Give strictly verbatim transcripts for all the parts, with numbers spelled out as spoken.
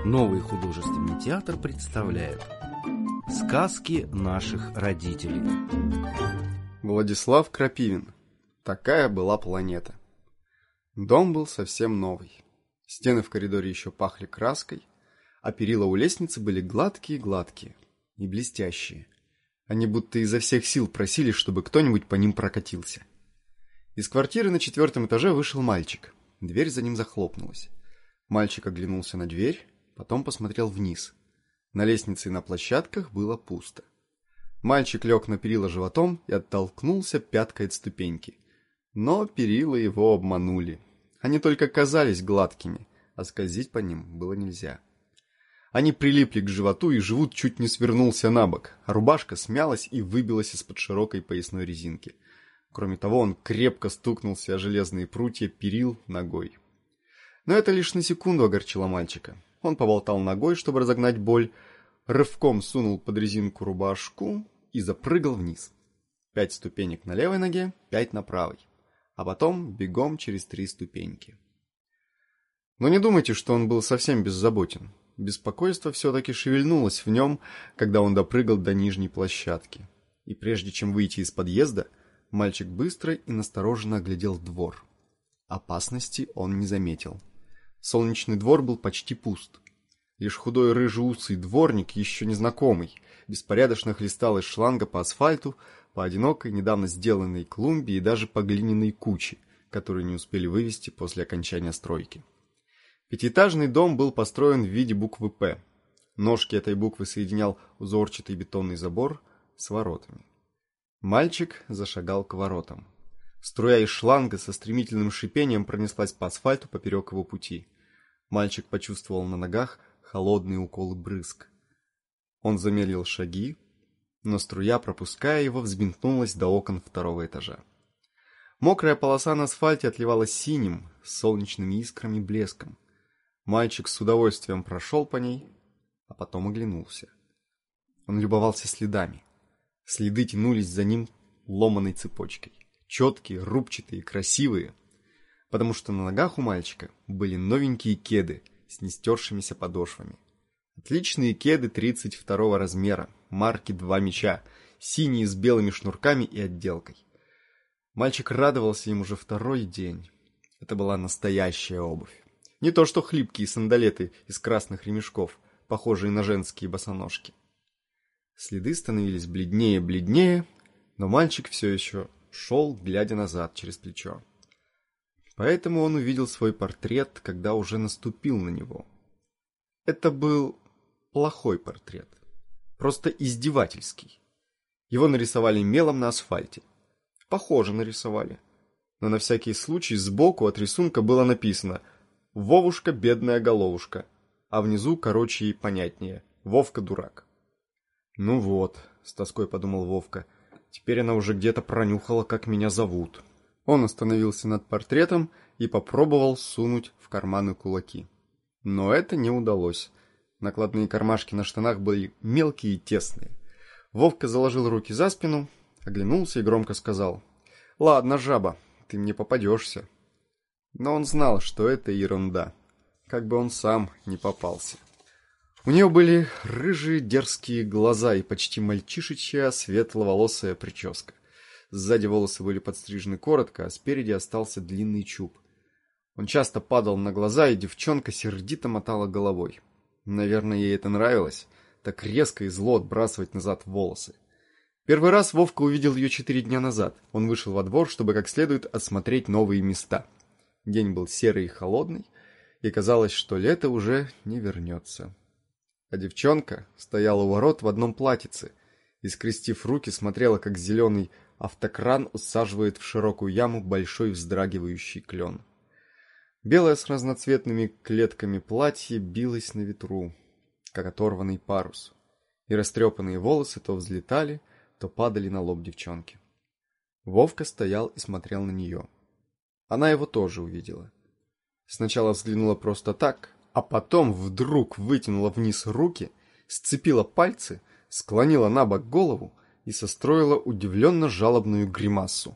Новый художественный театр представляет сказки наших родителей. Владислав Крапивин. Такая была планета. Дом был совсем новый. Стены в коридоре еще пахли краской, а перила у лестницы были гладкие-гладкие и блестящие. Они будто изо всех сил просили, чтобы кто-нибудь по ним прокатился. Из квартиры на четвертом этаже вышел мальчик. Дверь за ним захлопнулась. Мальчик оглянулся на дверь, потом посмотрел вниз. На лестнице и на площадках было пусто. Мальчик лег на перила животом и оттолкнулся пяткой от ступеньки. Но перила его обманули. Они только казались гладкими, а скользить по ним было нельзя. Они прилипли к животу, и живот чуть не свернулся на бок, а рубашка смялась и выбилась из-под широкой поясной резинки. Кроме того, он крепко стукнулся о железные прутья перил ногой. Но это лишь на секунду огорчило мальчика. Он поболтал ногой, чтобы разогнать боль, рывком сунул под резинку рубашку и запрыгал вниз. Пять ступенек на левой ноге, пять на правой, а потом бегом через три ступеньки. Но не думайте, что он был совсем беззаботен. Беспокойство все-таки шевельнулось в нем, когда он допрыгал до нижней площадки. И прежде чем выйти из подъезда, мальчик быстро и настороженно оглядел двор. Опасности он не заметил. Солнечный двор был почти пуст. Лишь худой рыжеусый дворник, еще незнакомый, беспорядочно хлестал из шланга по асфальту, по одинокой, недавно сделанной клумбе и даже по глиняной куче, которую не успели вывести после окончания стройки. Пятиэтажный дом был построен в виде буквы «П». Ножки этой буквы соединял узорчатый бетонный забор с воротами. Мальчик зашагал к воротам. Струя из шланга со стремительным шипением пронеслась по асфальту поперек его пути. Мальчик почувствовал на ногах холодные уколы брызг. Он замедлил шаги, но струя, пропуская его, взбинтнулась до окон второго этажа. Мокрая полоса на асфальте отливала синим, с солнечными искрами блеском. Мальчик с удовольствием прошел по ней, а потом оглянулся. Он любовался следами. Следы тянулись за ним ломаной цепочкой. Четкие, рубчатые, красивые. Потому что на ногах у мальчика были новенькие кеды с нестершимися подошвами. Отличные кеды тридцать второго размера, марки «Два мяча», синие с белыми шнурками и отделкой. Мальчик радовался им уже второй день. Это была настоящая обувь. Не то что хлипкие сандалеты из красных ремешков, похожие на женские босоножки. Следы становились бледнее и бледнее, но мальчик все еще шел, глядя назад через плечо. Поэтому он увидел свой портрет, когда уже наступил на него. Это был плохой портрет, просто издевательский. Его нарисовали мелом на асфальте. Похоже нарисовали. Но на всякий случай сбоку от рисунка было написано «Вовушка, бедная головушка», а внизу короче и понятнее «Вовка, дурак». «Ну вот», — с тоской подумал Вовка, — «теперь она уже где-то пронюхала, как меня зовут». Он остановился над портретом и попробовал сунуть в карманы кулаки. Но это не удалось. Накладные кармашки на штанах были мелкие и тесные. Вовка заложил руки за спину, оглянулся и громко сказал: «Ладно, жаба, ты мне попадешься». Но он знал, что это ерунда, как бы он сам не попался. У нее были рыжие дерзкие глаза и почти мальчишечья светловолосая прическа. Сзади волосы были подстрижены коротко, а спереди остался длинный чуб. Он часто падал на глаза, и девчонка сердито мотала головой. Наверное, ей это нравилось, так резко и зло отбрасывать назад волосы. Первый раз Вовка увидел ее четыре дня назад. Он вышел во двор, чтобы как следует осмотреть новые места. День был серый и холодный, и казалось, что лето уже не вернется. А девчонка стояла у ворот в одном платьице и, скрестив руки, смотрела, как зеленый автокран усаживает в широкую яму большой вздрагивающий клен. Белое с разноцветными клетками платье билось на ветру, как оторванный парус, и растрепанные волосы то взлетали, то падали на лоб девчонки. Вовка стоял и смотрел на нее. Она его тоже увидела. Сначала взглянула просто так, а потом вдруг вытянула вниз руки, сцепила пальцы, склонила набок голову и состроила удивленно жалобную гримасу.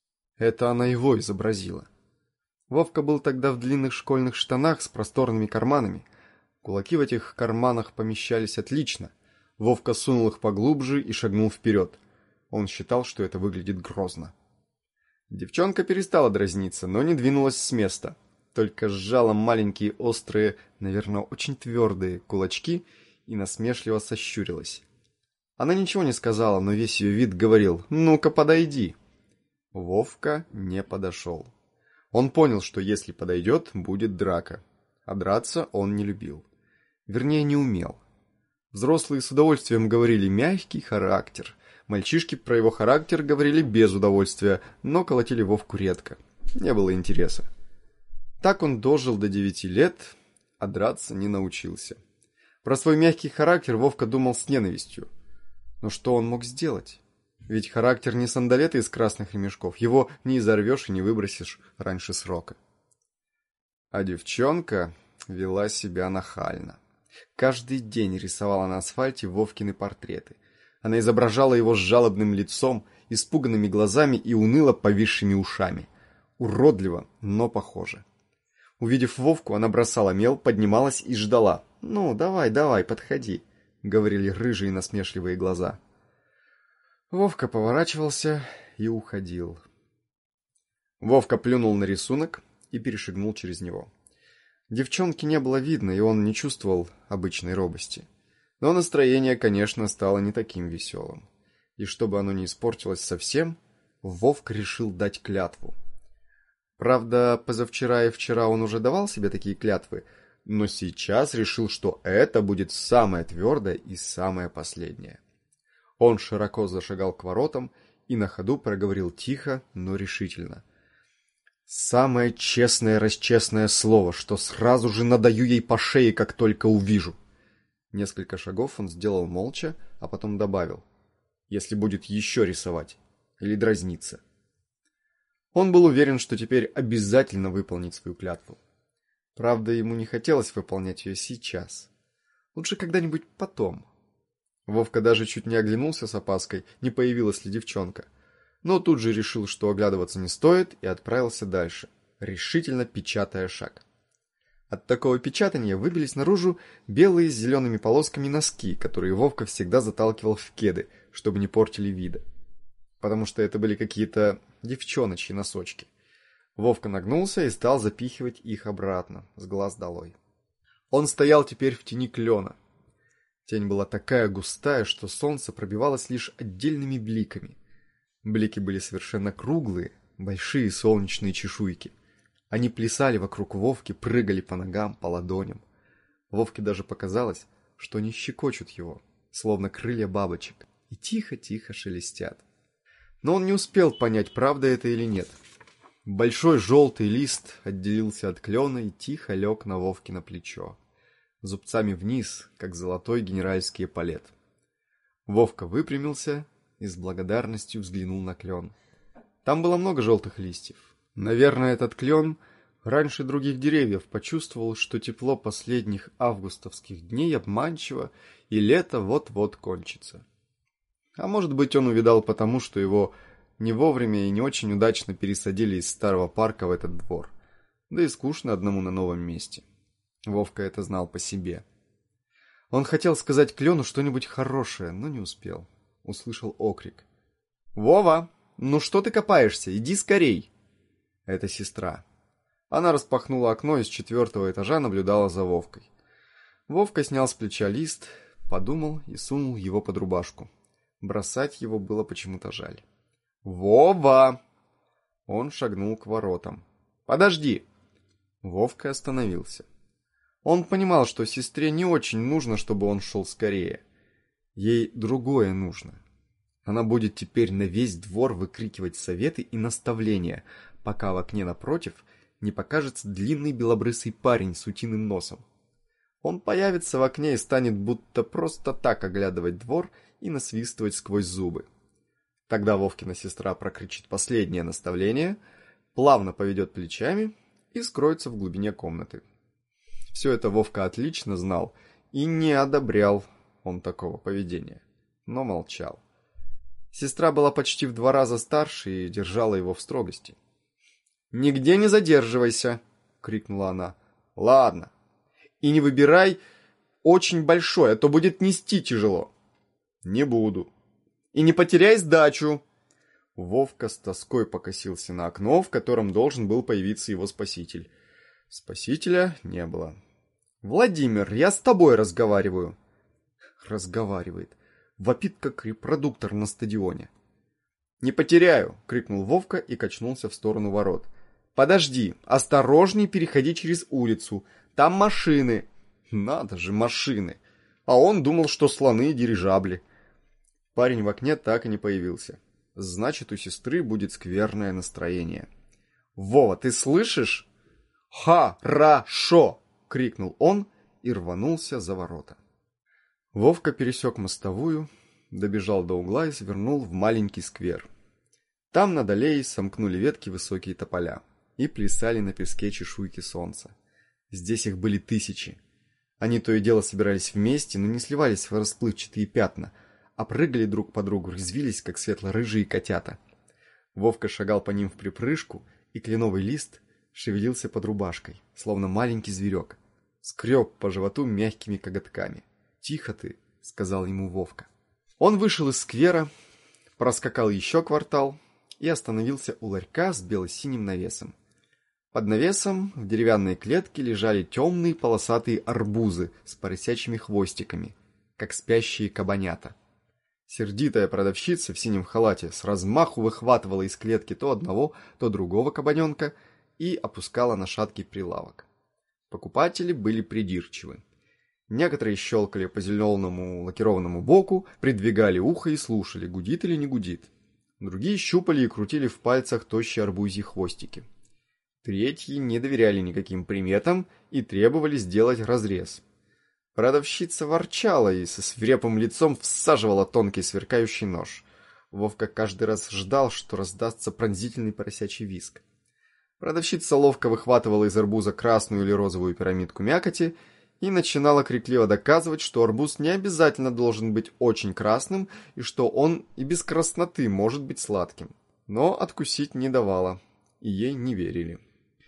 Это она его изобразила. Вовка был тогда в длинных школьных штанах с просторными карманами, Кулаки в этих карманах помещались отлично. Вовка сунул их поглубже и шагнул вперед. Он считал, что это выглядит грозно. Девчонка перестала дразниться, но не двинулась с места. Только сжала маленькие острые, наверное, очень твердые кулачки и насмешливо сощурилась. Она ничего не сказала, но весь ее вид говорил: «Ну-ка, подойди». Вовка не подошел. Он понял, что если подойдет, будет драка. А драться он не любил. Вернее, не умел. Взрослые с удовольствием говорили «мягкий характер». Мальчишки про его характер говорили без удовольствия, но колотили Вовку редко. Не было интереса. Так он дожил до девяти лет, а драться не научился. Про свой мягкий характер Вовка думал с ненавистью. Но что он мог сделать? Ведь характер не сандалеты из красных ремешков, его не изорвешь и не выбросишь раньше срока. А девчонка вела себя нахально. Каждый день рисовала на асфальте Вовкины портреты. Она изображала его с жалобным лицом, испуганными глазами и уныло повисшими ушами. Уродливо, но похоже. Увидев Вовку, она бросала мел, поднималась и ждала. «Ну, давай, давай, подходи», — говорили рыжие насмешливые глаза. Вовка поворачивался и уходил. Вовка плюнул на рисунок и перешагнул через него. Девчонки не было видно, и он не чувствовал обычной робости. Но настроение, конечно, стало не таким веселым. И чтобы оно не испортилось совсем, Вовка решил дать клятву. Правда, позавчера и вчера он уже давал себе такие клятвы, но сейчас решил, что это будет самое твердое и самое последнее. Он широко зашагал к воротам и на ходу проговорил тихо, но решительно: «Самое честное-расчестное слово, что сразу же надаю ей по шее, как только увижу». Несколько шагов он сделал молча, а потом добавил: «Если будет еще рисовать или дразниться». Он был уверен, что теперь обязательно выполнит свою клятву. Правда, ему не хотелось выполнять ее сейчас. Лучше когда-нибудь потом. Вовка даже чуть не оглянулся с опаской, не появилась ли девчонка. Но тут же решил, что оглядываться не стоит, и отправился дальше, решительно печатая шаг. От такого печатания выбились наружу белые с зелеными полосками носки, которые Вовка всегда заталкивал в кеды, чтобы не портили вида. Потому что это были какие-то девчоночьи носочки. Вовка нагнулся и стал запихивать их обратно, с глаз долой. Он стоял теперь в тени клена. Тень была такая густая, что солнце пробивалось лишь отдельными бликами. Блики были совершенно круглые, большие солнечные чешуйки. Они плясали вокруг Вовки, прыгали по ногам, по ладоням. Вовке даже показалось, что они щекочут его, словно крылья бабочек, и тихо-тихо шелестят. Но он не успел понять, правда это или нет. Большой желтый лист отделился от клена и тихо лег на Вовкино плечо, зубцами вниз, как золотой генеральский эполет. Вовка выпрямился и с благодарностью взглянул на клен. Там было много желтых листьев. Наверное, этот клен раньше других деревьев почувствовал, что тепло последних августовских дней обманчиво, и лето вот-вот кончится. А может быть, он увидал потому, что его не вовремя и не очень удачно пересадили из старого парка в этот двор. Да и скучно одному на новом месте. Вовка это знал по себе. Он хотел сказать клену что-нибудь хорошее, но не успел. Услышал окрик: «Вова, ну что ты копаешься? Иди скорей!» Это сестра. Она распахнула окно и с четвертого этажа наблюдала за Вовкой. Вовка снял с плеча лист, подумал и сунул его под рубашку. Бросать его было почему-то жаль. «Вова!» Он шагнул к воротам. «Подожди!» Вовка остановился. Он понимал, что сестре не очень нужно, чтобы он шел скорее. Ей другое нужно. Она будет теперь на весь двор выкрикивать советы и наставления, пока в окне напротив не покажется длинный белобрысый парень с утиным носом. Он появится в окне и станет будто просто так оглядывать двор и насвистывать сквозь зубы. Тогда Вовкина сестра прокричит последнее наставление, плавно поведет плечами и скроется в глубине комнаты. Все это Вовка отлично знал и не одобрял он такого поведения, но молчал. Сестра была почти в два раза старше и держала его в строгости. «Нигде не задерживайся!» — крикнула она. «Ладно. И не выбирай очень большой, а то будет нести тяжело. Не буду. И не потеряй сдачу. Вовка с тоской покосился на окно, в котором должен был появиться его спаситель. Спасителя не было. «Владимир, я с тобой разговариваю». Разговаривает. Вопит, как репродуктор на стадионе. «Не потеряю!» — крикнул Вовка и качнулся в сторону ворот. «Подожди, осторожней переходи через улицу. Там машины». Надо же, машины. А он думал, что слоны и дирижабли. Парень в окне так и не появился. Значит, у сестры будет скверное настроение. «Вова, ты слышишь?» «Ха-ра-шо!» — крикнул он и рванулся за ворота. Вовка пересек мостовую, добежал до угла и свернул в маленький сквер. Там над аллеей сомкнули ветки высокие тополя и плясали на песке чешуйки солнца. Здесь их были тысячи. Они то и дело собирались вместе, но не сливались в расплывчатые пятна, а прыгали друг по другу, резвились, как светло-рыжие котята. Вовка шагал по ним вприпрыжку, и кленовый лист шевелился под рубашкой, словно маленький зверек. Скреб по животу мягкими коготками. «Тихо ты», — сказал ему Вовка. Он вышел из сквера, проскакал еще квартал и остановился у ларька с бело-синим навесом. Под навесом в деревянной клетке лежали темные полосатые арбузы с поросячьими хвостиками, как спящие кабанята. Сердитая продавщица в синем халате с размаху выхватывала из клетки то одного, то другого кабаненка и опускала на шаткий прилавок. Покупатели были придирчивы. Некоторые щелкали по зеленому лакированному боку, придвигали ухо и слушали, гудит или не гудит. Другие щупали и крутили в пальцах тощие арбузьи хвостики. Третьи не доверяли никаким приметам и требовали сделать разрез. Продавщица ворчала и со свирепым лицом всаживала тонкий сверкающий нож. Вовка каждый раз ждал, что раздастся пронзительный поросячий визг. Продавщица ловко выхватывала из арбуза красную или розовую пирамидку мякоти и начинала крикливо доказывать, что арбуз не обязательно должен быть очень красным и что он и без красноты может быть сладким. Но откусить не давала, и ей не верили.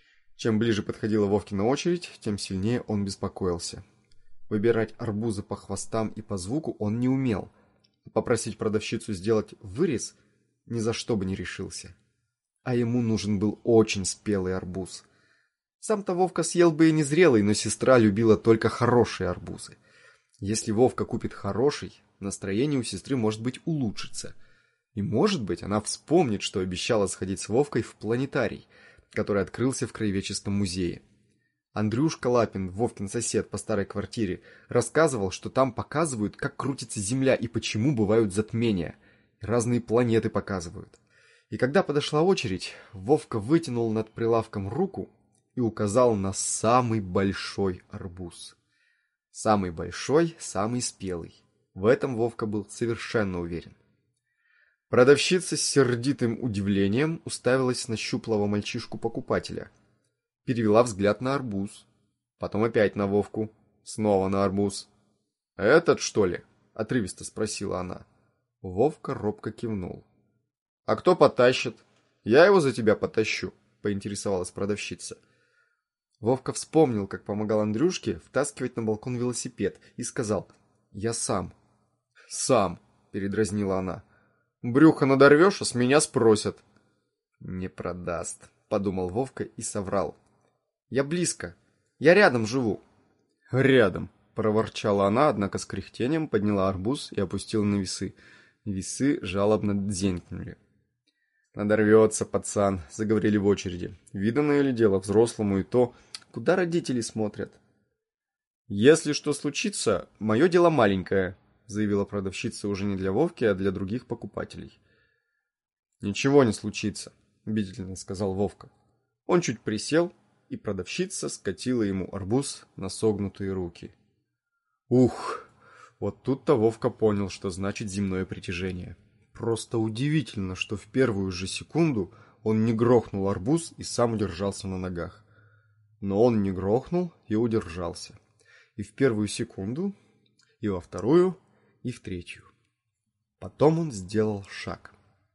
Чем ближе подходила Вовкина очередь, тем сильнее он беспокоился. Выбирать арбузы по хвостам и по звуку он не умел. Попросить продавщицу сделать вырез ни за что бы не решился. А ему нужен был очень спелый арбуз. Сам-то Вовка съел бы и незрелый, но сестра любила только хорошие арбузы. Если Вовка купит хороший, настроение у сестры, может быть, улучшится. И, может быть, она вспомнит, что обещала сходить с Вовкой в планетарий, который открылся в краеведческом музее. Андрюшка Лапин, Вовкин сосед по старой квартире, рассказывал, что там показывают, как крутится Земля и почему бывают затмения. И разные планеты показывают. И когда подошла очередь, Вовка вытянул над прилавком руку и указал на самый большой арбуз. Самый большой, самый спелый. В этом Вовка был совершенно уверен. Продавщица с сердитым удивлением уставилась на щуплого мальчишку-покупателя. Перевела взгляд на арбуз. Потом опять на Вовку. Снова на арбуз. «Этот, что ли?» — отрывисто спросила она. Вовка робко кивнул. «А кто потащит? Я его за тебя потащу», — поинтересовалась продавщица. Вовка вспомнил, как помогал Андрюшке втаскивать на балкон велосипед, и сказал: «Я сам». «Сам», — передразнила она. «Брюхо надорвешь, а с меня спросят». «Не продаст», — подумал Вовка и соврал. «Я близко. Я рядом живу». «Рядом», — проворчала она, однако с кряхтением подняла арбуз и опустила на весы. Весы жалобно дзенькнули. «Надорвется, пацан», — заговорили в очереди. «Виданное ли дело взрослому и то, куда родители смотрят?» «Если что случится, мое дело маленькое», — заявила продавщица уже не для Вовки, а для других покупателей. «Ничего не случится», — убедительно сказал Вовка. Он чуть присел, и продавщица скатила ему арбуз на согнутые руки. Ух! Вот тут-то Вовка понял, что значит земное притяжение. Просто удивительно, что в первую же секунду он не грохнул арбуз и сам удержался на ногах. Но он не грохнул и удержался. И в первую секунду, и во вторую, и в третью. Потом он сделал шаг.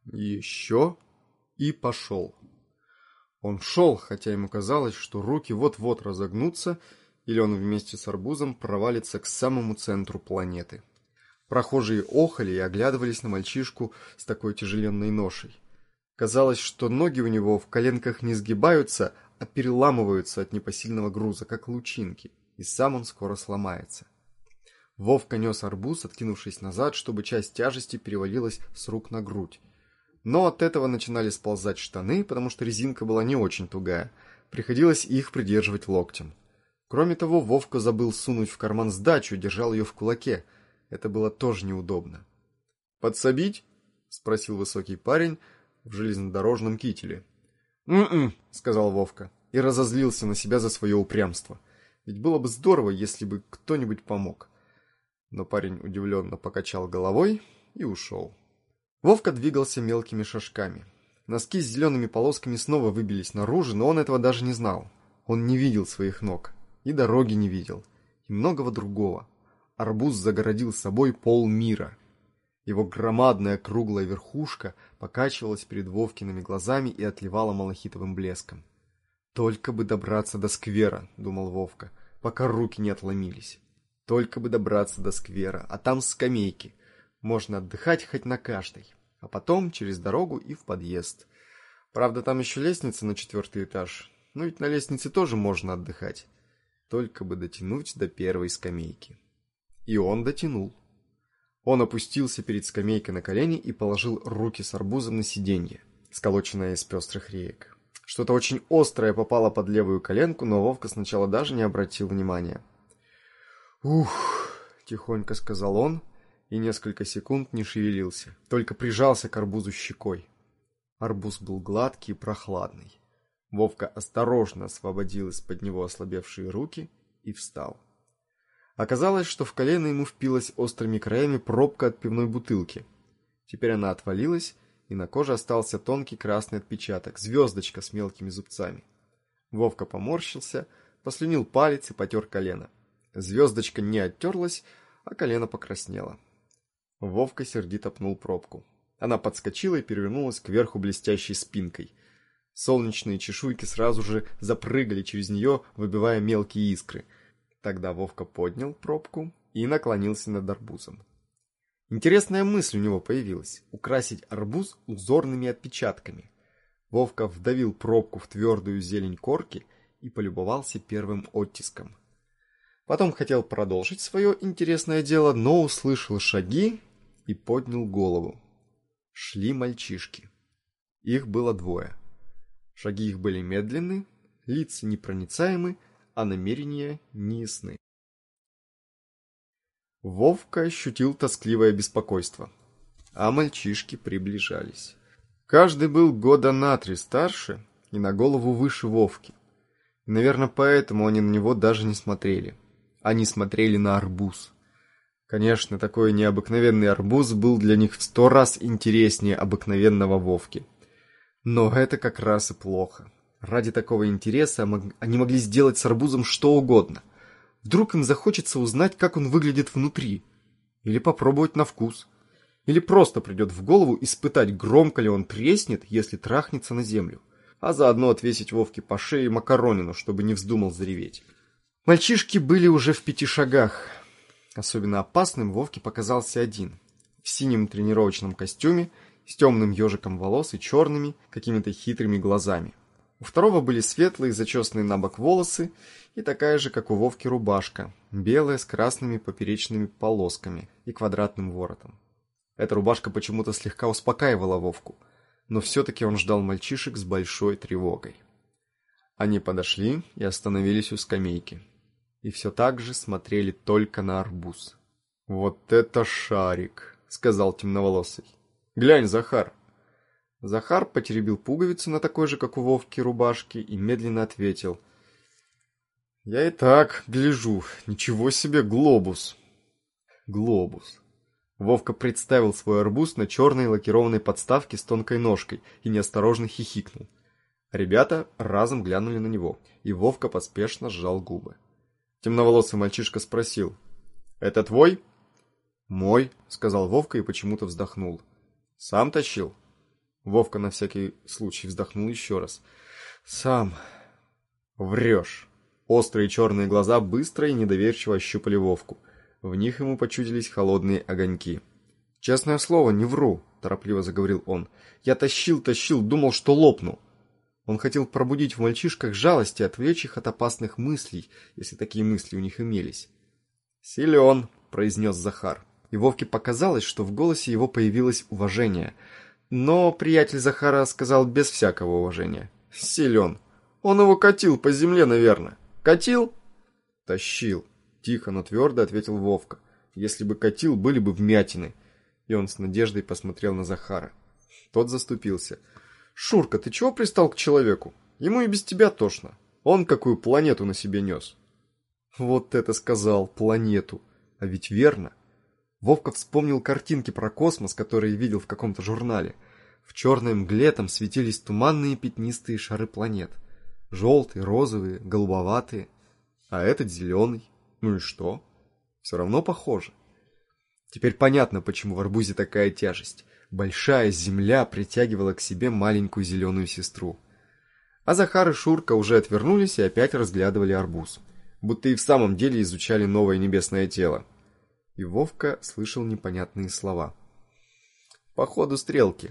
Еще и пошел. Он шел, хотя ему казалось, что руки вот-вот разогнутся, или он вместе с арбузом провалится к самому центру планеты. Прохожие охали и оглядывались на мальчишку с такой тяжеленной ношей. Казалось, что ноги у него в коленках не сгибаются, а переламываются от непосильного груза, как лучинки, и сам он скоро сломается. Вовка нес арбуз, откинувшись назад, чтобы часть тяжести перевалилась с рук на грудь. Но от этого начинали сползать штаны, потому что резинка была не очень тугая. Приходилось их придерживать локтем. Кроме того, Вовка забыл сунуть в карман сдачу, держал ее в кулаке. Это было тоже неудобно. «Подсобить?» — спросил высокий парень в железнодорожном кителе. «М-м», — сказал Вовка, и разозлился на себя за свое упрямство. Ведь было бы здорово, если бы кто-нибудь помог. Но парень удивленно покачал головой и ушел. Вовка двигался мелкими шажками. Носки с зелеными полосками снова выбились наружу, но он этого даже не знал. Он не видел своих ног, и дороги не видел, и многого другого. Арбуз загородил собой полмира. Его громадная круглая верхушка покачивалась перед Вовкиными глазами и отливала малахитовым блеском. «Только бы добраться до сквера», — думал Вовка, пока руки не отломились. «Только бы добраться до сквера, а там скамейки. Можно отдыхать хоть на каждой, а потом через дорогу и в подъезд. Правда, там еще лестница на четвертый этаж, но ведь на лестнице тоже можно отдыхать. Только бы дотянуть до первой скамейки». И он дотянул. Он опустился перед скамейкой на колени и положил руки с арбузом на сиденье, сколоченное из пестрых реек. Что-то очень острое попало под левую коленку, но Вовка сначала даже не обратил внимания. «Ух!» — тихонько сказал он, и несколько секунд не шевелился, только прижался к арбузу щекой. Арбуз был гладкий и прохладный. Вовка осторожно освободил из-под него ослабевшие руки и встал. Оказалось, что в колено ему впилась острыми краями пробка от пивной бутылки. Теперь она отвалилась, и на коже остался тонкий красный отпечаток, звездочка с мелкими зубцами. Вовка поморщился, послюнил палец и потер колено. Звездочка не оттерлась, а колено покраснело. Вовка сердито пнул пробку. Она подскочила и перевернулась кверху блестящей спинкой. Солнечные чешуйки сразу же запрыгали через нее, выбивая мелкие искры. Тогда Вовка поднял пробку и наклонился над арбузом. Интересная мысль у него появилась — украсить арбуз узорными отпечатками. Вовка вдавил пробку в твердую зелень корки и полюбовался первым оттиском. Потом хотел продолжить свое интересное дело, но услышал шаги и поднял голову. Шли мальчишки. Их было двое. Шаги их были медленны, лица непроницаемы, а намерения неясны. Вовка ощутил тоскливое беспокойство, а мальчишки приближались. Каждый был года на три старше и на голову выше Вовки. И, наверное, поэтому они на него даже не смотрели. Они смотрели на арбуз. Конечно, такой необыкновенный арбуз был для них в сто раз интереснее обыкновенного Вовки. Но это как раз и плохо. Ради такого интереса они могли сделать с арбузом что угодно. Вдруг им захочется узнать, как он выглядит внутри. Или попробовать на вкус. Или просто придет в голову испытать, громко ли он треснет, если трахнется на землю. А заодно отвесить Вовке по шее макаронину, чтобы не вздумал зареветь. Мальчишки были уже в пяти шагах. Особенно опасным Вовке показался один. В синем тренировочном костюме, с темным ежиком волос и черными, какими-то хитрыми глазами. У второго были светлые, зачесанные на бок волосы и такая же, как у Вовки, рубашка, белая с красными поперечными полосками и квадратным воротом. Эта рубашка почему-то слегка успокаивала Вовку, но все-таки он ждал мальчишек с большой тревогой. Они подошли и остановились у скамейки. И все так же смотрели только на арбуз. «Вот это шарик!» — сказал темноволосый. «Глянь, Захар!» Захар потеребил пуговицу на такой же, как у Вовки, рубашке и медленно ответил: «Я и так гляжу. Ничего себе глобус!» Глобус. Вовка представил свой арбуз на черной лакированной подставке с тонкой ножкой и неосторожно хихикнул. Ребята разом глянули на него, и Вовка поспешно сжал губы. Темноволосый мальчишка спросил: «Это твой?» «Мой», — сказал Вовка и почему-то вздохнул. «Сам тащил?» Вовка на всякий случай вздохнул еще раз. «Сам». «Врешь». Острые черные глаза быстро и недоверчиво ощупали Вовку. В них ему почудились холодные огоньки. «Честное слово, не вру», — торопливо заговорил он. «Я тащил, тащил, думал, что лопну». Он хотел пробудить в мальчишках жалость и отвлечь их от опасных мыслей, если такие мысли у них имелись. «Силен», — произнес Захар. И Вовке показалось, что в голосе его появилось уважение. Но приятель Захара сказал без всякого уважения. «Силен. Он его катил по земле, наверное. Катил?» «Тащил», — тихо, но твердо ответил Вовка. «Если бы катил, были бы вмятины». И он с надеждой посмотрел на Захара. Тот заступился. «Шурка, ты чего пристал к человеку? Ему и без тебя тошно. Он какую планету на себе нес». Вот это сказал, планету. А ведь верно. Вовка вспомнил картинки про космос, которые видел в каком-то журнале. В черной мгле там светились туманные пятнистые шары планет. Желтые, розовые, голубоватые. А этот зеленый. Ну и что? Все равно похоже. Теперь понятно, почему в арбузе такая тяжесть. Большая земля притягивала к себе маленькую зеленую сестру. А Захар и Шурка уже отвернулись и опять разглядывали арбуз. Будто и в самом деле изучали новое небесное тело. И Вовка слышал непонятные слова. По ходу стрелки.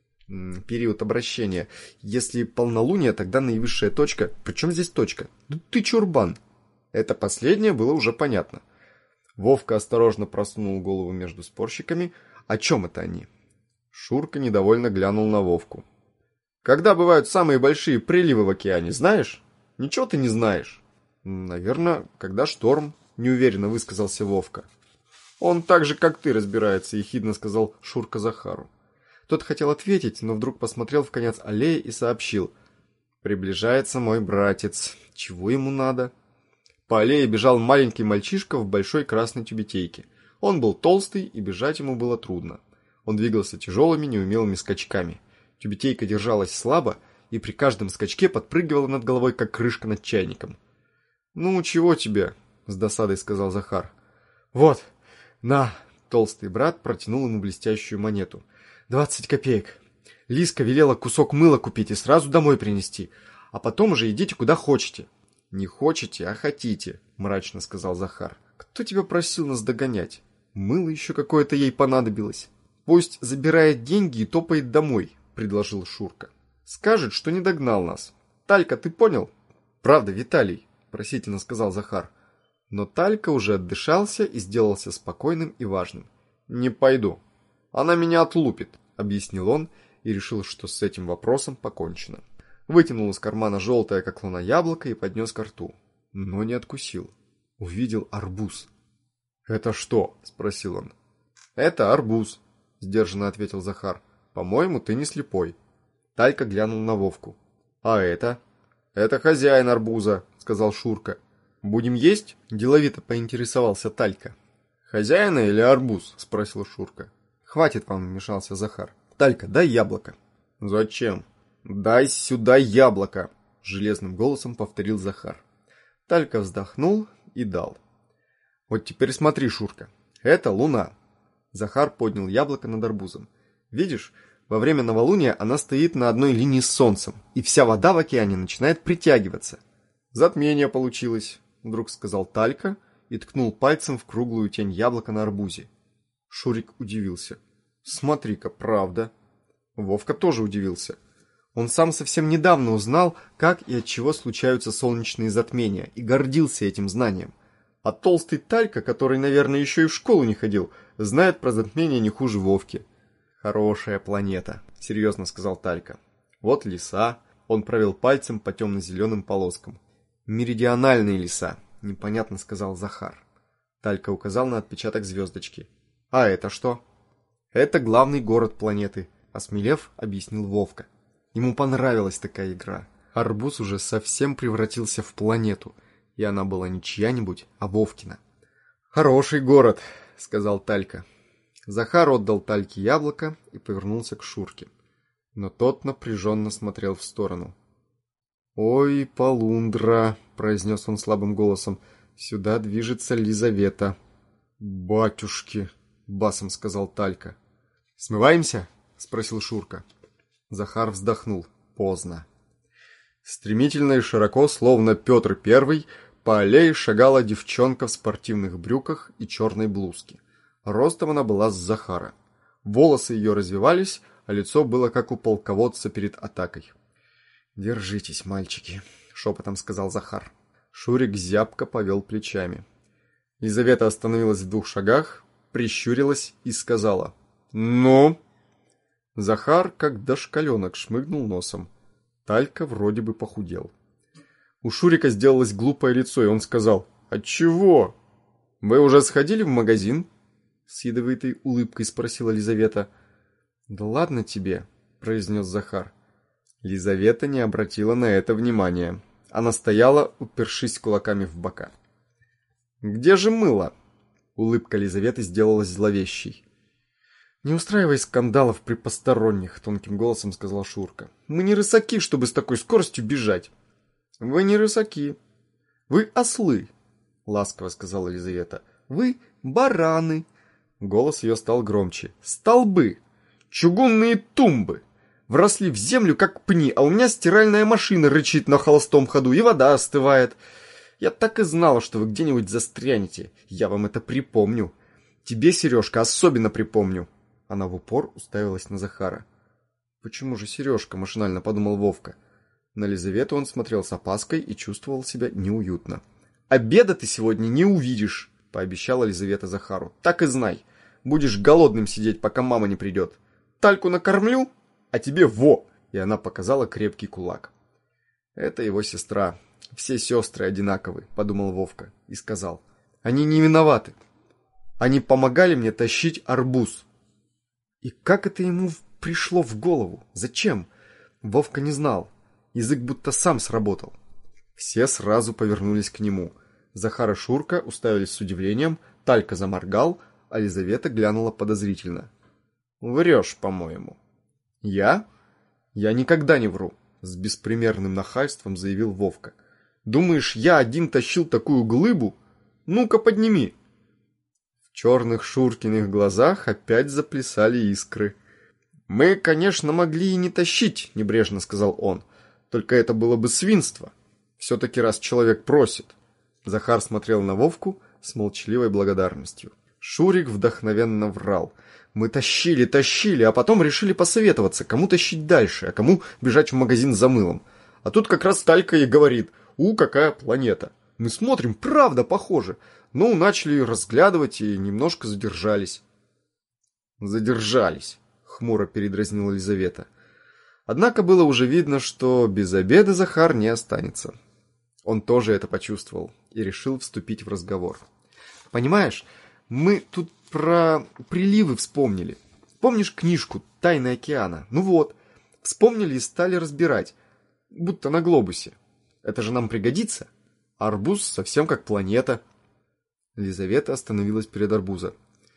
Период обращения. Если полнолуние, тогда наивысшая точка. Причем здесь точка? Да ты чурбан. Это последнее было уже понятно. Вовка осторожно просунул голову между спорщиками. О чем это они? Шурка недовольно глянул на Вовку. Когда бывают самые большие приливы в океане, знаешь? Ничего ты не знаешь. Наверное, когда шторм, неуверенно высказался Вовка. Он так же, как ты, разбирается, ехидно сказал Шурка Захару. Тот хотел ответить, но вдруг посмотрел в конец аллеи и сообщил. Приближается мой братец. Чего ему надо? По аллее бежал маленький мальчишка в большой красной тюбетейке. Он был толстый, и бежать ему было трудно. Он двигался тяжелыми, неумелыми скачками. Тюбетейка держалась слабо, и при каждом скачке подпрыгивала над головой, как крышка над чайником. «Ну, чего тебе?» — с досадой сказал Захар. «Вот, на!» — толстый брат протянул ему блестящую монету. «Двадцать копеек. Лиска велела кусок мыла купить и сразу домой принести, а потом уже идите куда хотите». «Не хотите, а хотите», — мрачно сказал Захар. «Кто тебя просил нас догонять? Мыло еще какое-то ей понадобилось. Пусть забирает деньги и топает домой», — предложил Шурка. «Скажет, что не догнал нас. Талька, ты понял?» «Правда, Виталий», — просительно сказал Захар. Но Талька уже отдышался и сделался спокойным и важным. «Не пойду. Она меня отлупит», — объяснил он и решил, что с этим вопросом покончено. Вытянул из кармана желтое, как луна, яблоко и поднес ко рту. Но не откусил. Увидел арбуз. «Это что?» — спросил он. «Это арбуз», — сдержанно ответил Захар. «По-моему, ты не слепой». Талька глянул на Вовку. «А это?» «Это хозяин арбуза», — сказал Шурка. «Будем есть?» — деловито поинтересовался Талька. «Хозяина или арбуз?» — спросил Шурка. «Хватит вам», — вмешался Захар. «Талька, дай яблоко». «Зачем?» «Дай сюда яблоко», — железным голосом повторил Захар. Талька вздохнул и дал. «Вот теперь смотри, Шурка, это луна». Захар поднял яблоко над арбузом. «Видишь, во время новолуния она стоит на одной линии с солнцем, и вся вода в океане начинает притягиваться». «Затмение получилось», — вдруг сказал Талька и ткнул пальцем в круглую тень яблока на арбузе. Шурик удивился. «Смотри-ка, правда». Вовка тоже удивился. Он сам совсем недавно узнал, как и от чего случаются солнечные затмения, и гордился этим знанием. А толстый Талька, который, наверное, еще и в школу не ходил, знает про затмения не хуже Вовки. «Хорошая планета», — серьезно сказал Талька. «Вот леса», — он провел пальцем по темно-зеленым полоскам. «Меридиональные леса», — непонятно сказал Захар. Талька указал на отпечаток звездочки. «А это что?» «Это главный город планеты», — осмелев, объяснил Вовка. Ему понравилась такая игра. Арбуз уже совсем превратился в планету, и она была не чья-нибудь, а Вовкина. «Хороший город», — сказал Талька. Захар отдал Тальке яблоко и повернулся к Шурке. Но тот напряженно смотрел в сторону. «Ой, Полундра», — произнес он слабым голосом, — «сюда движется Лизавета». «Батюшки», — басом сказал Талька. «Смываемся?» — спросил Шурка. Захар вздохнул. Поздно. Стремительно и широко, словно Петр Первый, по аллее шагала девчонка в спортивных брюках и черной блузке. Ростом она была с Захара. Волосы ее развивались, а лицо было как у полководца перед атакой. «Держитесь, мальчики», — шепотом сказал Захар. Шурик зябко повел плечами. Лизавета остановилась в двух шагах, прищурилась и сказала: «Ну?» Захар, как дошкаленок, шмыгнул носом. Талька вроде бы похудел. У Шурика сделалось глупое лицо, и он сказал: «Отчего? Вы уже сходили в магазин?» С ядовитой улыбкой спросила Лизавета. «Да ладно тебе», — произнес Захар. Лизавета не обратила на это внимания. Она стояла, упершись кулаками в бока. «Где же мыло?» Улыбка Лизаветы сделалась зловещей. «Не устраивай скандалов при посторонних», — тонким голосом сказала Шурка. «Мы не рысаки, чтобы с такой скоростью бежать». «Вы не рысаки. Вы ослы», — ласково сказала Лизавета. «Вы бараны». Голос ее стал громче. «Столбы! Чугунные тумбы! Вросли в землю, как пни, а у меня стиральная машина рычит на холостом ходу, и вода остывает. Я так и знала, что вы где-нибудь застрянете. Я вам это припомню. Тебе, Сережка, особенно припомню». Она в упор уставилась на Захара. «Почему же Сережка?» – машинально подумал Вовка. На Лизавету он смотрел с опаской и чувствовал себя неуютно. «Обеда ты сегодня не увидишь», – пообещала Лизавета Захару. «Так и знай. Будешь голодным сидеть, пока мама не придет. Тальку накормлю, а тебе во!» И она показала крепкий кулак. «Это его сестра. Все сестры одинаковы», – подумал Вовка и сказал. «Они не виноваты. Они помогали мне тащить арбуз». И как это ему пришло в голову? Зачем? Вовка не знал. Язык будто сам сработал. Все сразу повернулись к нему. Захар и Шурка уставились с удивлением, Талька заморгал, а Лизавета глянула подозрительно. «Врешь, по-моему». «Я? Я никогда не вру», — с беспримерным нахальством заявил Вовка. «Думаешь, я один тащил такую глыбу? Ну-ка, подними». В черных Шуркиных глазах опять заплясали искры. «Мы, конечно, могли и не тащить», — небрежно сказал он. «Только это было бы свинство. Все-таки раз человек просит». Захар смотрел на Вовку с молчаливой благодарностью. Шурик вдохновенно врал. «Мы тащили, тащили, а потом решили посоветоваться, кому тащить дальше, а кому бежать в магазин за мылом. А тут как раз Талька и говорит: у, какая планета. Мы смотрим, правда похоже. Ну, начали разглядывать и немножко задержались». «Задержались», — хмуро передразнила Лизавета. Однако было уже видно, что без обеда Захар не останется. Он тоже это почувствовал и решил вступить в разговор. «Понимаешь, мы тут про приливы вспомнили. Помнишь книжку «Тайны океана»? Ну вот, вспомнили и стали разбирать, будто на глобусе. Это же нам пригодится. Арбуз совсем как планета». Лизавета остановилась перед арбузом.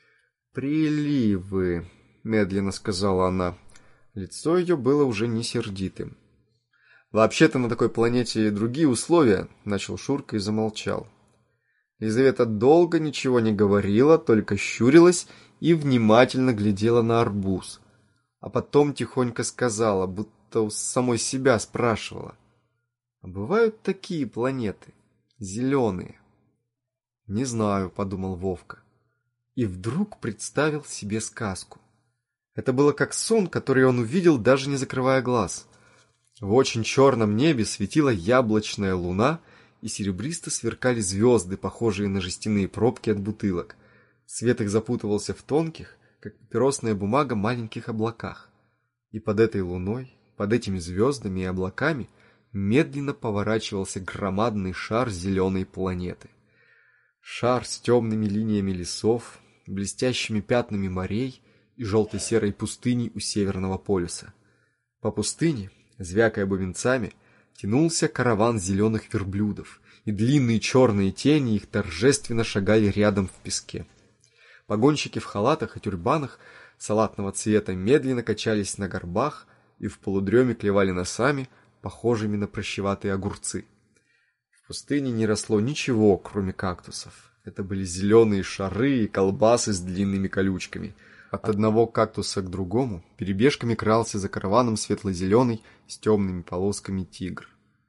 «Приливы», — медленно сказала она. Лицо ее было уже не сердитым. «Вообще-то на такой планете другие условия», — начал Шурка и замолчал. Лизавета долго ничего не говорила, только щурилась и внимательно глядела на арбуз. А потом тихонько сказала, будто у самой себя спрашивала: «А бывают такие планеты, зеленые?» «Не знаю», — подумал Вовка. И вдруг представил себе сказку. Это было как сон, который он увидел, даже не закрывая глаз. В очень черном небе светила яблочная луна, и серебристо сверкали звезды, похожие на жестяные пробки от бутылок. Свет их запутывался в тонких, как папиросная бумага, маленьких облаках. И под этой луной, под этими звездами и облаками медленно поворачивался громадный шар зеленой планеты. Шар с темными линиями лесов, блестящими пятнами морей и желто-серой пустыней у Северного полюса. По пустыне, звякая бубенцами, тянулся караван зеленых верблюдов, и длинные черные тени их торжественно шагали рядом в песке. Погонщики в халатах и тюрбанах салатного цвета медленно качались на горбах и в полудреме клевали носами, похожими на прощеватые огурцы. В пустыне не росло ничего, кроме кактусов. Это были зеленые шары и колбасы с длинными колючками. От одного кактуса к другому перебежками крался за караваном светло-зеленый с темными полосками тигр.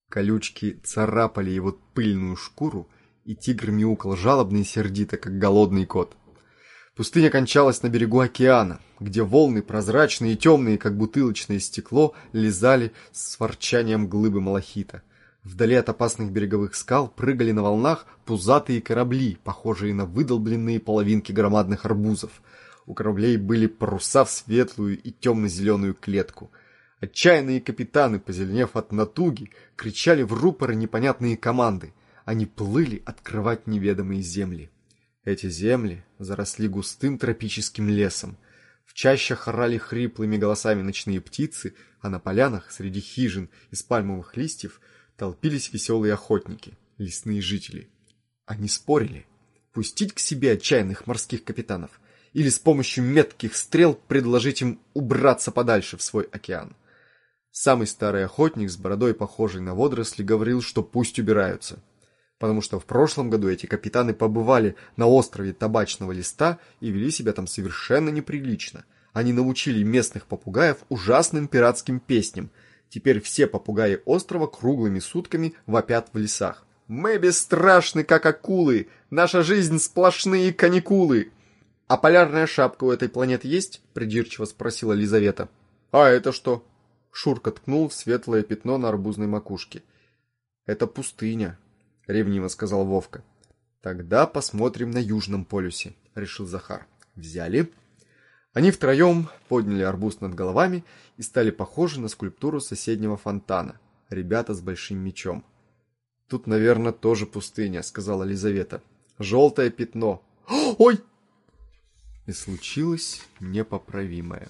Колючки царапали его пыльную шкуру, и тигр мяукал жалобно и сердито, как голодный кот. Пустыня кончалась на берегу океана, где волны, прозрачные и темные, как бутылочное стекло, лизали с ворчанием глыбы малахита. Вдали от опасных береговых скал прыгали на волнах пузатые корабли, похожие на выдолбленные половинки громадных арбузов. У кораблей были паруса в светлую и темно-зеленую клетку. Отчаянные капитаны, позеленев от натуги, кричали в рупоры непонятные команды. Они плыли открывать неведомые земли. Эти земли заросли густым тропическим лесом. В чащах орали хриплыми голосами ночные птицы, а на полянах среди хижин из пальмовых листьев толпились веселые охотники, лесные жители. Они спорили, пустить к себе отчаянных морских капитанов или с помощью метких стрел предложить им убраться подальше в свой океан. Самый старый охотник с бородой, похожей на водоросли, говорил, что пусть убираются, потому что в прошлом году эти капитаны побывали на острове Табачного Листа и вели себя там совершенно неприлично. Они научили местных попугаев ужасным пиратским песням. Теперь все попугаи острова круглыми сутками вопят в лесах. «Мы бесстрашны, как акулы! Наша жизнь сплошные каникулы!» «А полярная шапка у этой планеты есть?» — придирчиво спросила Лизавета. «А это что?» — Шурка ткнул в светлое пятно на арбузной макушке. «Это пустыня», — ревниво сказал Вовка. «Тогда посмотрим на Южном полюсе», — решил Захар. «Взяли». Они втроем подняли арбуз над головами и стали похожи на скульптуру соседнего фонтана. Ребята с большим мечом. «Тут, наверное, тоже пустыня», — сказала Лизавета. «Желтое пятно». «Ой!» И случилось непоправимое.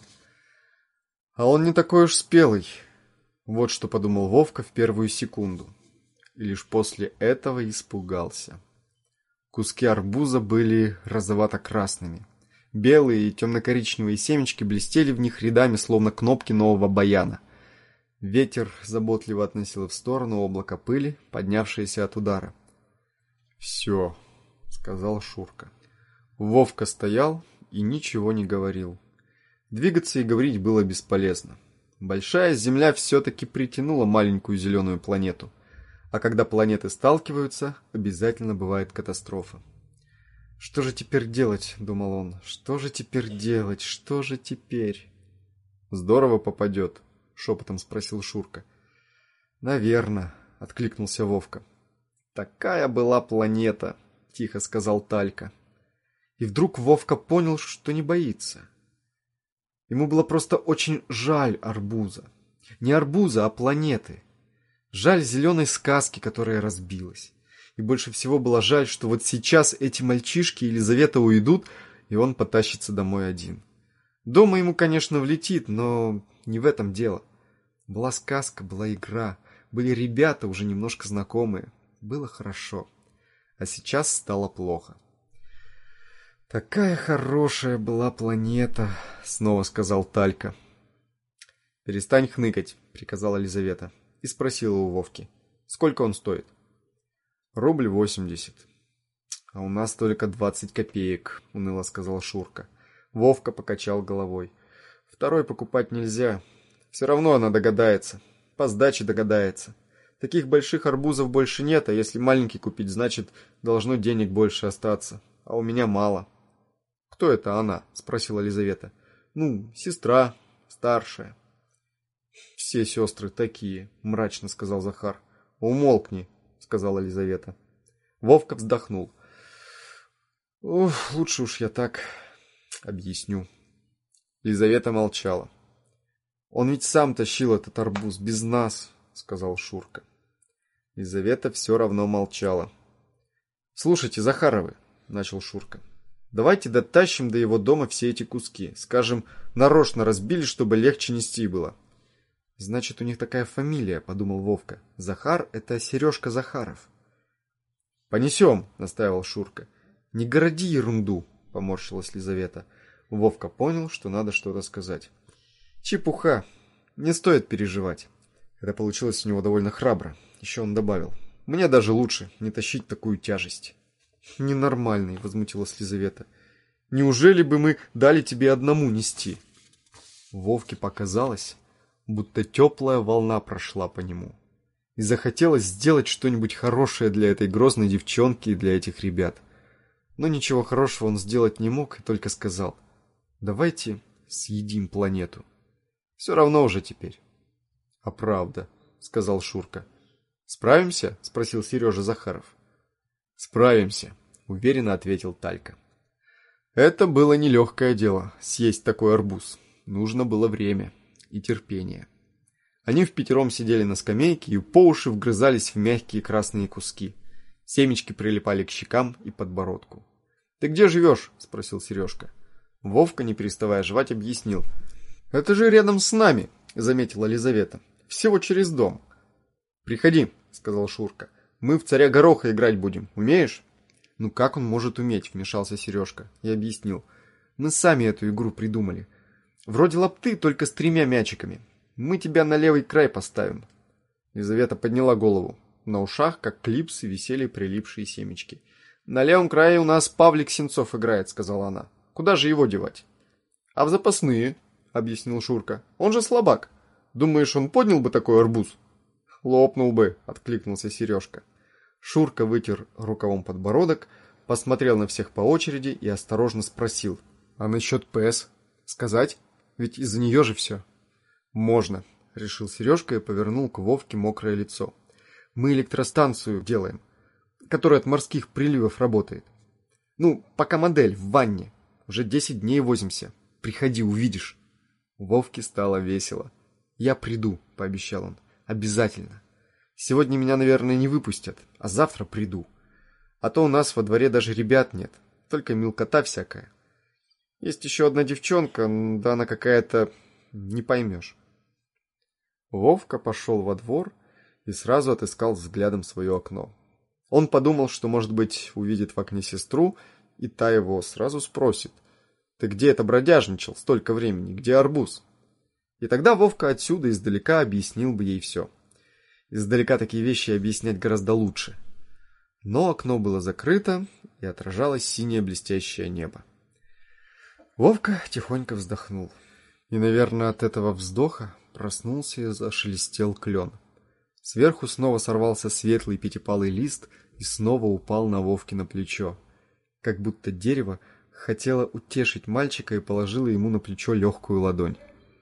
А он не такой уж спелый. Вот что подумал Вовка в первую секунду. И лишь после этого испугался. Куски арбуза были розовато-красными. Белые и темно-коричневые семечки блестели в них рядами, словно кнопки нового баяна. Ветер заботливо относил в сторону облако пыли, поднявшееся от удара. «Все», — сказал Шурка. Вовка стоял и ничего не говорил. Двигаться и говорить было бесполезно. Большая Земля все-таки притянула маленькую зеленую планету. А когда планеты сталкиваются, обязательно бывает катастрофа. «Что же теперь делать?» — думал он. «Что же теперь делать? Что же теперь?» «Здорово попадет», — шепотом спросил Шурка. «Наверно», — откликнулся Вовка. «Такая была планета», — тихо сказал Талька. И вдруг Вовка понял, что не боится. Ему было просто очень жаль арбуза. Не арбуза, а планеты. Жаль зеленой сказки, которая разбилась. И больше всего было жаль, что вот сейчас эти мальчишки и Елизавета уйдут, и он потащится домой один. Дома ему, конечно, влетит, но не в этом дело. Была сказка, была игра, были ребята, уже немножко знакомые. Было хорошо. А сейчас стало плохо. «Такая хорошая была планета», — снова сказал Талька. «Перестань хныкать», — приказала Лизавета. И спросила у Вовки. «Сколько он стоит?» «Рубль восемьдесят». «А у нас только двадцать копеек», — уныло сказал Шурка. Вовка покачал головой. «Второй покупать нельзя. Все равно она догадается. По сдаче догадается. Таких больших арбузов больше нет, а если маленький купить, значит, должно денег больше остаться. А у меня мало». «Кто это она?» — спросила Лизавета. «Ну, сестра, старшая». «Все сестры такие», — мрачно сказал Захар. «Умолкни», — сказала Лизавета. Вовка вздохнул. «Ух, лучше уж я так объясню». Лизавета молчала. «Он ведь сам тащил этот арбуз, без нас», — сказал Шурка. Лизавета все равно молчала. «Слушайте, Захаровы», — начал Шурка, — «давайте дотащим до его дома все эти куски. Скажем, нарочно разбили, чтобы легче нести было». «Значит, у них такая фамилия», — подумал Вовка. «Захар — это Сережка Захаров». «Понесем», — настаивал Шурка. «Не городи ерунду», — поморщилась Лизавета. Вовка понял, что надо что-то сказать. «Чепуха. Не стоит переживать». Это получилось у него довольно храбро. Еще он добавил: «Мне даже лучше не тащить такую тяжесть». «Ненормальный», — возмутилась Лизавета. «Неужели бы мы дали тебе одному нести?» Вовке показалось, будто теплая волна прошла по нему. и захотелось сделать что-нибудь хорошее для этой грозной девчонки и для этих ребят. Но ничего хорошего он сделать не мог и только сказал: «Давайте съедим планету. Все равно уже теперь». «А правда», — сказал Шурка. «Справимся?» — спросил Сережа Захаров. «Справимся», — уверенно ответил Талька. Это было нелегкое дело — съесть такой арбуз. Нужно было время и терпение. Они впятером сидели на скамейке и по уши вгрызались в мягкие красные куски. Семечки прилипали к щекам и подбородку. «Ты где живешь?» — спросил Сережка. Вовка, не переставая жевать, объяснил. «Это же рядом с нами», — заметила Лизавета. «Всего через дом». «Приходи», — сказал Шурка. «Мы в царя гороха играть будем. Умеешь?» «Ну как он может уметь?» — вмешался Сережка и объяснил. «Мы сами эту игру придумали. Вроде лапты, только с тремя мячиками. Мы тебя на левый край поставим». Лизавета подняла голову. На ушах, как клипсы, висели прилипшие семечки. «На левом крае у нас Павлик Сенцов играет», — сказала она. «Куда же его девать?» «А в запасные», — объяснил Шурка. «Он же слабак. Думаешь, он поднял бы такой арбуз?» «Лопнул бы», — откликнулся Сережка. Шурка вытер рукавом подбородок, посмотрел на всех по очереди и осторожно спросил. «А насчет ПС? Сказать? Ведь из-за нее же все». «Можно», — решил Сережка и повернул к Вовке мокрое лицо. «Мы электростанцию делаем, которая от морских приливов работает. Ну, пока модель в ванне. Уже десять дней возимся. Приходи, увидишь». Вовке стало весело. «Я приду», — пообещал он. «Обязательно. Сегодня меня, наверное, не выпустят, а завтра приду. А то у нас во дворе даже ребят нет, только мелкота всякая. Есть еще одна девчонка, да она какая-то... не поймешь». Вовка пошел во двор и сразу отыскал взглядом свое окно. Он подумал, что, может быть, увидит в окне сестру, и та его сразу спросит: «Ты где это бродяжничал столько времени? Где арбуз?» И тогда Вовка отсюда издалека объяснил бы ей все. Издалека такие вещи объяснять гораздо лучше. Но окно было закрыто, и отражалось синее блестящее небо. Вовка тихонько вздохнул. И, наверное, от этого вздоха проснулся и зашелестел клен. Сверху снова сорвался светлый пятипалый лист и снова упал на Вовкино плечо. Как будто дерево хотело утешить мальчика и положило ему на плечо легкую ладонь.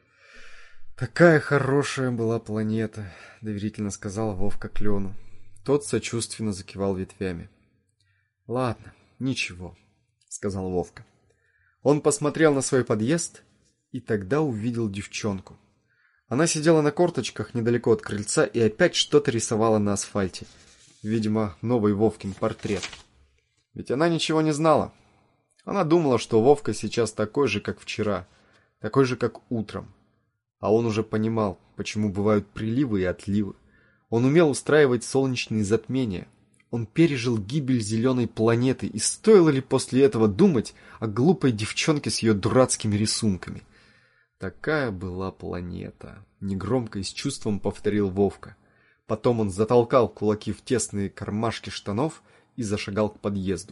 «Такая хорошая была планета», — доверительно сказала Вовка клену. Тот сочувственно закивал ветвями. «Ладно, ничего», — сказал Вовка. Он посмотрел на свой подъезд и тогда увидел девчонку. Она сидела на корточках недалеко от крыльца и опять что-то рисовала на асфальте. Видимо, новый Вовкин портрет. Ведь она ничего не знала. Она думала, что Вовка сейчас такой же, как вчера, такой же, как утром. А он уже понимал, почему бывают приливы и отливы. Он умел устраивать солнечные затмения. Он пережил гибель зеленой планеты, и стоило ли после этого думать о глупой девчонке с ее дурацкими рисунками? Такая была планета, негромко и с чувством повторил Вовка. Потом он затолкал кулаки в тесные кармашки штанов и зашагал к подъезду.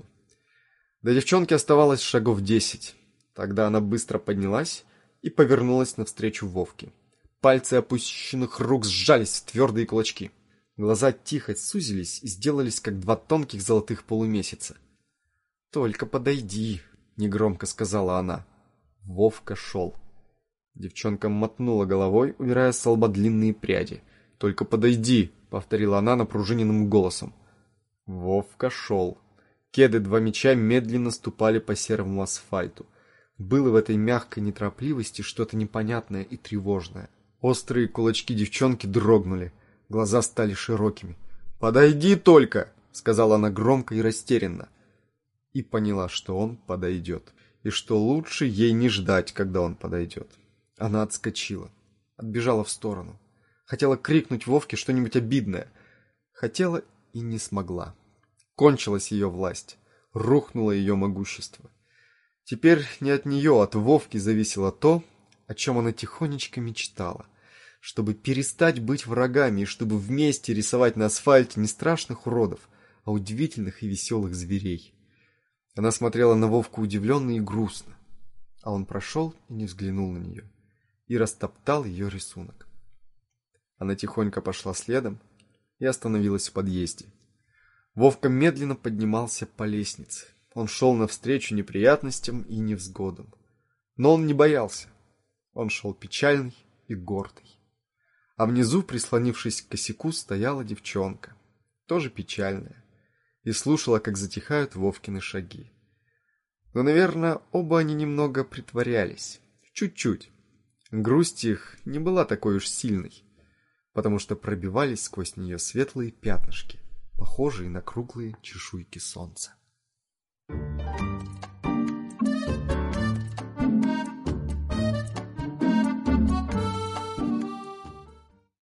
До девчонки оставалось шагов десять. Тогда она быстро поднялась и повернулась навстречу Вовке. Пальцы опущенных рук сжались в твердые кулачки. Глаза тихо сузились и сделались, как два тонких золотых полумесяца. «Только подойди», — негромко сказала она. Вовка шел. Девчонка мотнула головой, убирая с лба длинные пряди. «Только подойди», — повторила она напружиненным голосом. Вовка шел. Кеды два мяча медленно ступали по серому асфальту. Было в этой мягкой неторопливости что-то непонятное и тревожное. Острые кулачки девчонки дрогнули, глаза стали широкими. «Подойди только!» — сказала она громко и растерянно. И поняла, что он подойдет, и что лучше ей не ждать, когда он подойдет. Она отскочила, отбежала в сторону. Хотела крикнуть Вовке что-нибудь обидное. Хотела и не смогла. Кончилась ее власть, рухнуло ее могущество. Теперь не от нее, от Вовки зависело то, о чем она тихонечко мечтала. Чтобы перестать быть врагами и чтобы вместе рисовать на асфальте не страшных уродов, а удивительных и веселых зверей. Она смотрела на Вовку удивленно и грустно, а он прошел и не взглянул на нее, и растоптал ее рисунок. Она тихонько пошла следом, и остановилась в подъезде. Вовка медленно поднимался по лестнице. Он шел навстречу неприятностям и невзгодам. Но он не боялся. Он шел печальный и гордый. А внизу, прислонившись к косяку, стояла девчонка, тоже печальная, и слушала, как затихают Вовкины шаги. Но, наверное, оба они немного притворялись. Чуть-чуть. Грусть их не была такой уж сильной, потому что пробивались сквозь нее светлые пятнышки, похожие на круглые чешуйки солнца.